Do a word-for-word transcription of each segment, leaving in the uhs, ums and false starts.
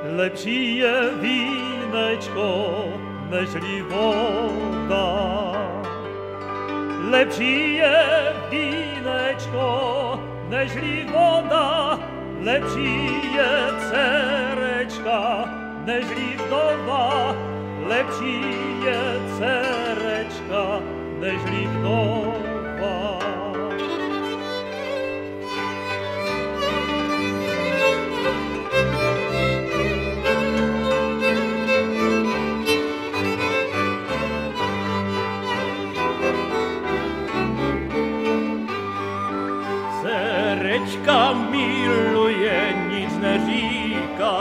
lepší je vínečko, nežli voda. Lepší je vínečko, nežli voda, lepší je dcerečka, nežli vdova, lepší je dcerečka, nežli vdova. Serečka miluje, nic neříká.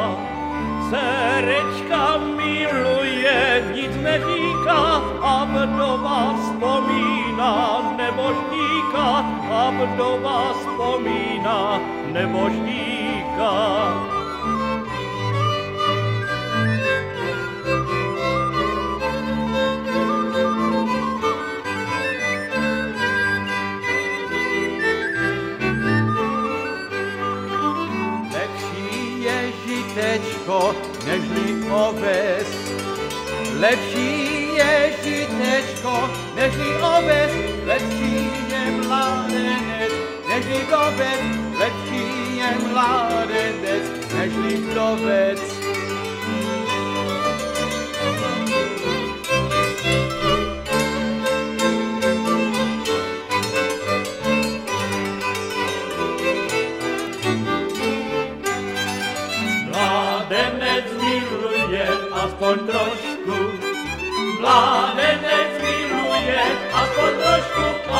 Serečka miluje, nic neříká, a vdova vzpomíná nebožníka, a vdova vzpomíná nebožníka. Žitečko, nežli oves. Lepší je žitečko, nežli oves, lepší je mládenec, nežli vdovec, lepší je mládenec, nežli vdovec. Mládenec miluje aspoň trošku, mládenec miluje aspoň trošku,